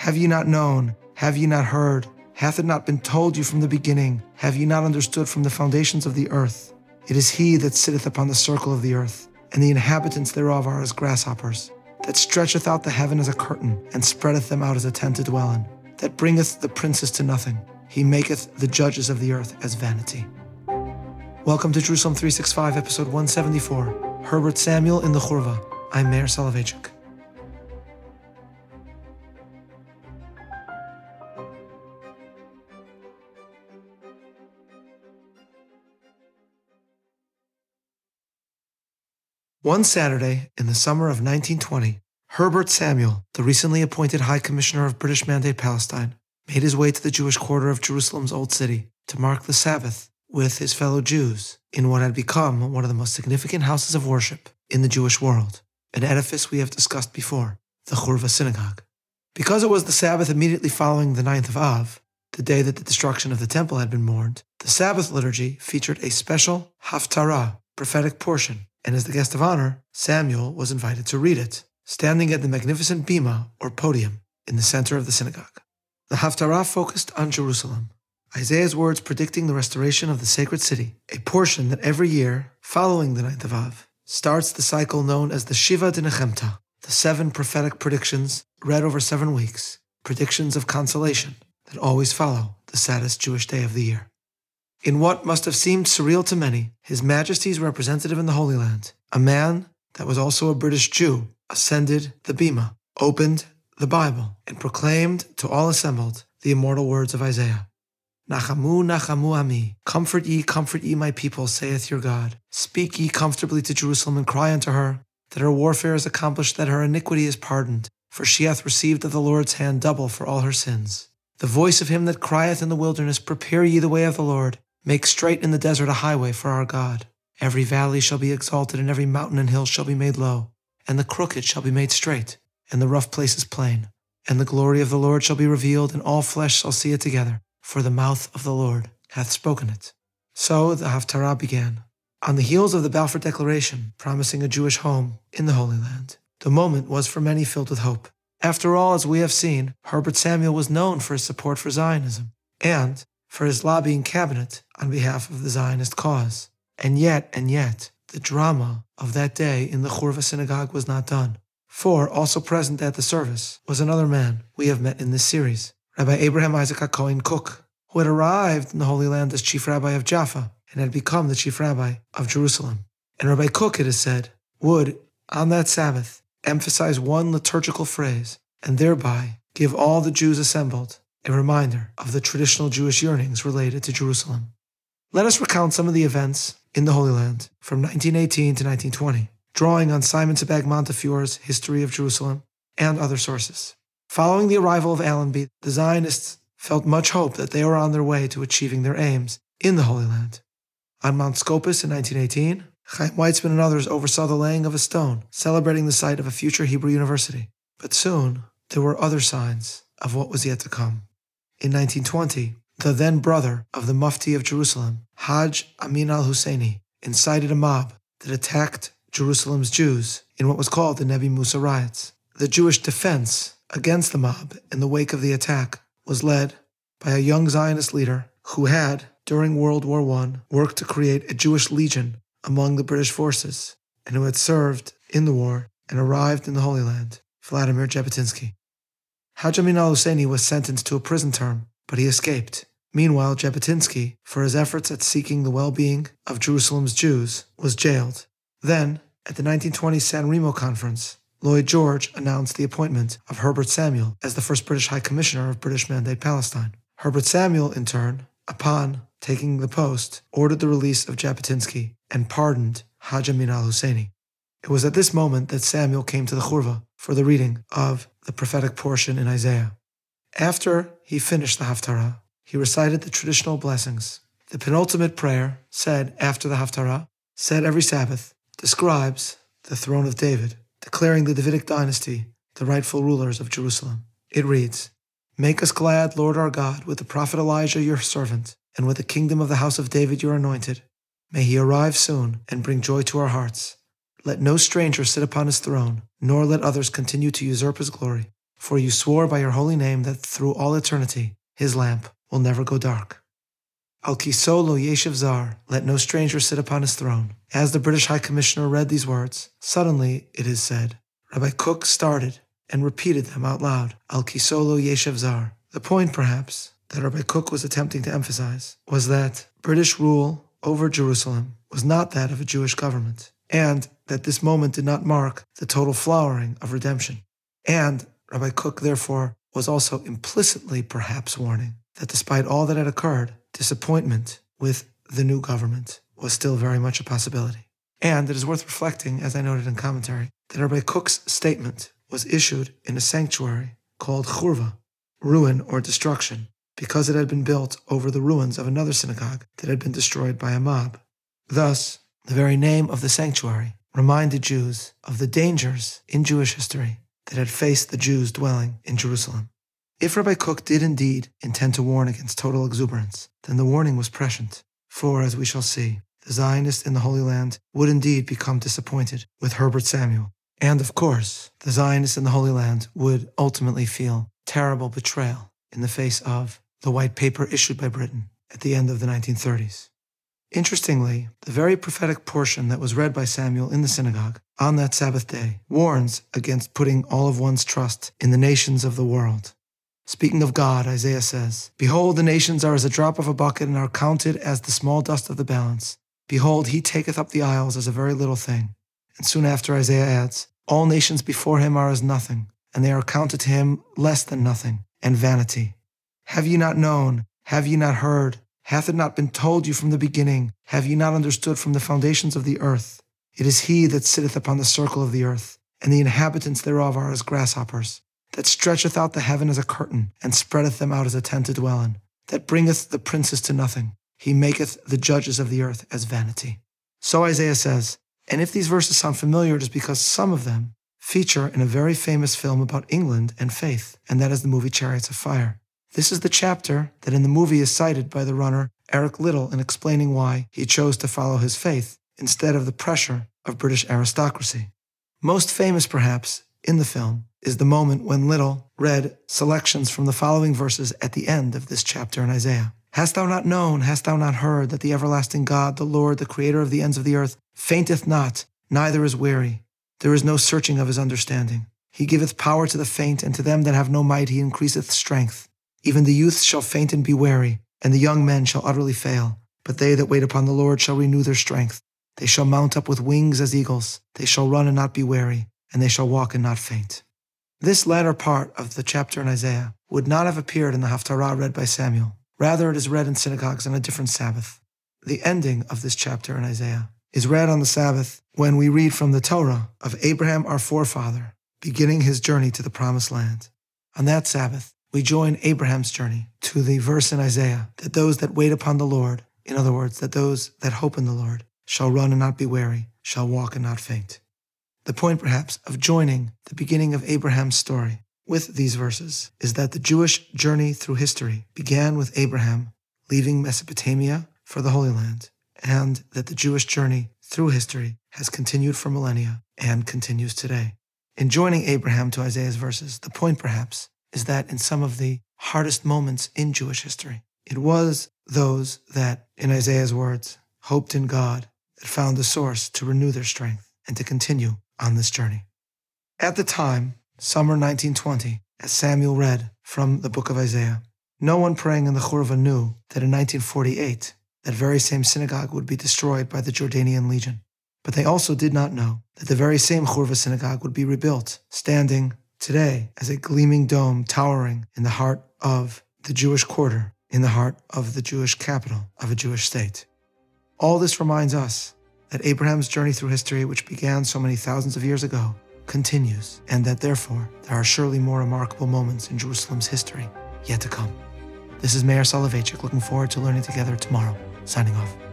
Have ye not known? Have ye not heard? Hath it not been told you from the beginning? Have ye not understood from the foundations of the earth? It is he that sitteth upon the circle of the earth, and the inhabitants thereof are as grasshoppers, that stretcheth out the heaven as a curtain, and spreadeth them out as a tent to dwell in, that bringeth the princes to nothing. He maketh the judges of the earth as vanity. Welcome to Jerusalem 365, episode 174, Herbert Samuel in the Churva. I'm Meir Soloveichik. One Saturday in the summer of 1920, Herbert Samuel, the recently appointed High Commissioner of British Mandate Palestine, made his way to the Jewish quarter of Jerusalem's Old City to mark the Sabbath with his fellow Jews in what had become one of the most significant houses of worship in the Jewish world, an edifice we have discussed before, the Churva Synagogue. Because it was the Sabbath immediately following the 9th of Av, the day that the destruction of the temple had been mourned, the Sabbath liturgy featured a special Haftarah, prophetic portion, and as the guest of honor, Samuel was invited to read it, standing at the magnificent bima, or podium, in the center of the synagogue. The Haftarah focused on Jerusalem, Isaiah's words predicting the restoration of the sacred city, a portion that every year, following the 9th of Av, starts the cycle known as the Shiva Dinechemta, the 7 prophetic predictions read over 7 weeks, predictions of consolation that always follow the saddest Jewish day of the year. In what must have seemed surreal to many, His Majesty's representative in the Holy Land, a man that was also a British Jew, ascended the bima, opened the Bible, and proclaimed to all assembled the immortal words of Isaiah. Nachamu, nachamu ami, comfort ye, my people, saith your God. Speak ye comfortably to Jerusalem, and cry unto her, that her warfare is accomplished, that her iniquity is pardoned, for she hath received of the Lord's hand double for all her sins. The voice of him that crieth in the wilderness, prepare ye the way of the Lord, make straight in the desert a highway for our God. Every valley shall be exalted, and every mountain and hill shall be made low, and the crooked shall be made straight, and the rough places plain. And the glory of the Lord shall be revealed, and all flesh shall see it together, for the mouth of the Lord hath spoken it. So the Haftarah began. On the heels of the Balfour Declaration, promising a Jewish home in the Holy Land, the moment was for many filled with hope. After all, as we have seen, Herbert Samuel was known for his support for Zionism, and for his lobbying cabinet on behalf of the Zionist cause. And yet, the drama of that day in the Churva Synagogue was not done. For also present at the service was another man we have met in this series, Rabbi Abraham Isaac HaKohen Kook, who had arrived in the Holy Land as chief rabbi of Jaffa and had become the chief rabbi of Jerusalem. And Rabbi Kook, it is said, would, on that Sabbath, emphasize one liturgical phrase and thereby give all the Jews assembled a reminder of the traditional Jewish yearnings related to Jerusalem. Let us recount some of the events in the Holy Land from 1918 to 1920, drawing on Simon Sebag Montefiore's History of Jerusalem and other sources. Following the arrival of Allenby, the Zionists felt much hope that they were on their way to achieving their aims in the Holy Land. On Mount Scopus in 1918, Chaim Weizmann and others oversaw the laying of a stone celebrating the site of a future Hebrew university. But soon, there were other signs of what was yet to come. In 1920, the then brother of the Mufti of Jerusalem, Hajj Amin al-Husseini, incited a mob that attacked Jerusalem's Jews in what was called the Nebi Musa riots. The Jewish defense against the mob in the wake of the attack was led by a young Zionist leader who had, during World War I, worked to create a Jewish legion among the British forces, and who had served in the war and arrived in the Holy Land, Vladimir Jabotinsky. Hajj Amin al-Husseini was sentenced to a prison term, but he escaped. Meanwhile, Jabotinsky, for his efforts at seeking the well-being of Jerusalem's Jews, was jailed. Then, at the 1920 San Remo Conference, Lloyd George announced the appointment of Herbert Samuel as the first British High Commissioner of British Mandate Palestine. Herbert Samuel, in turn, upon taking the post, ordered the release of Jabotinsky and pardoned Hajj Amin al-Husseini. It was at this moment that Samuel came to the Churva for the reading of the prophetic portion in Isaiah. After he finished the Haftarah, he recited the traditional blessings. The penultimate prayer, said after the Haftarah, said every Sabbath, describes the throne of David, declaring the Davidic dynasty the rightful rulers of Jerusalem. It reads, Make us glad, Lord our God, with the prophet Elijah your servant, and with the kingdom of the house of David your anointed. May he arrive soon and bring joy to our hearts. Let no stranger sit upon his throne, nor let others continue to usurp his glory. for you swore by your holy name that through all eternity his lamp will never go dark. Al kiso lo yeshiv zar, let no stranger sit upon his throne. As the British High Commissioner read these words, suddenly, it is said, Rabbi Kook started and repeated them out loud. Al kiso lo yeshiv zar. The point, perhaps, that Rabbi Kook was attempting to emphasize was that British rule over Jerusalem was not that of a Jewish government, and that this moment did not mark the total flowering of redemption. And Rabbi Kook, therefore, was also implicitly perhaps warning that despite all that had occurred, disappointment with the new government was still very much a possibility. And it is worth reflecting, as I noted in commentary, that Rabbi Kook's statement was issued in a sanctuary called Churva, ruin or destruction, because it had been built over the ruins of another synagogue that had been destroyed by a mob. Thus, the very name of the sanctuary reminded Jews of the dangers in Jewish history that had faced the Jews dwelling in Jerusalem. If Rabbi Kook did indeed intend to warn against total exuberance, then the warning was prescient, for, as we shall see, the Zionists in the Holy Land would indeed become disappointed with Herbert Samuel. And, of course, the Zionists in the Holy Land would ultimately feel terrible betrayal in the face of the white paper issued by Britain at the end of the 1930s. Interestingly, the very prophetic portion that was read by Samuel in the synagogue on that Sabbath day warns against putting all of one's trust in the nations of the world. Speaking of God, Isaiah says, Behold, the nations are as a drop of a bucket and are counted as the small dust of the balance. Behold, he taketh up the isles as a very little thing. And soon after Isaiah adds, All nations before him are as nothing, and they are counted to him less than nothing, and vanity. Have ye not known? Have ye not heard? Hath it not been told you from the beginning? Have ye not understood from the foundations of the earth? It is he that sitteth upon the circle of the earth, and the inhabitants thereof are as grasshoppers, that stretcheth out the heaven as a curtain, and spreadeth them out as a tent to dwell in, that bringeth the princes to nothing. He maketh the judges of the earth as vanity. So Isaiah says, and if these verses sound familiar, it is because some of them feature in a very famous film about England and faith, and that is the movie Chariots of Fire. This is the chapter that in the movie is cited by the runner Eric Liddell in explaining why he chose to follow his faith instead of the pressure of British aristocracy. Most famous, perhaps, in the film is the moment when Liddell read selections from the following verses at the end of this chapter in Isaiah. Hast thou not known, hast thou not heard, that the everlasting God, the Lord, the creator of the ends of the earth, fainteth not, neither is weary. There is no searching of his understanding. He giveth power to the faint, and to them that have no might he increaseth strength. Even the youths shall faint and be weary, and the young men shall utterly fail. But they that wait upon the Lord shall renew their strength. They shall mount up with wings as eagles. They shall run and not be weary, and they shall walk and not faint. This latter part of the chapter in Isaiah would not have appeared in the Haftarah read by Samuel. Rather, it is read in synagogues on a different Sabbath. The ending of this chapter in Isaiah is read on the Sabbath when we read from the Torah of Abraham, our forefather, beginning his journey to the Promised Land. On that Sabbath, we join Abraham's journey to the verse in Isaiah that those that wait upon the Lord, in other words, that those that hope in the Lord, shall run and not be weary, shall walk and not faint. The point, perhaps, of joining the beginning of Abraham's story with these verses is that the Jewish journey through history began with Abraham leaving Mesopotamia for the Holy Land, and that the Jewish journey through history has continued for millennia and continues today. In joining Abraham to Isaiah's verses, the point, perhaps, is that in some of the hardest moments in Jewish history, it was those that, in Isaiah's words, hoped in God that found the source to renew their strength and to continue on this journey. At the time, summer 1920, as Samuel read from the book of Isaiah, no one praying in the Churva knew that in 1948, that very same synagogue would be destroyed by the Jordanian Legion. But they also did not know that the very same Churva synagogue would be rebuilt, standing today as a gleaming dome towering in the heart of the Jewish quarter, in the heart of the Jewish capital of a Jewish state. All this reminds us that Abraham's journey through history, which began so many thousands of years ago, continues, and that therefore there are surely more remarkable moments in Jerusalem's history yet to come. This is Meir Soloveichik, looking forward to learning together tomorrow. Signing off.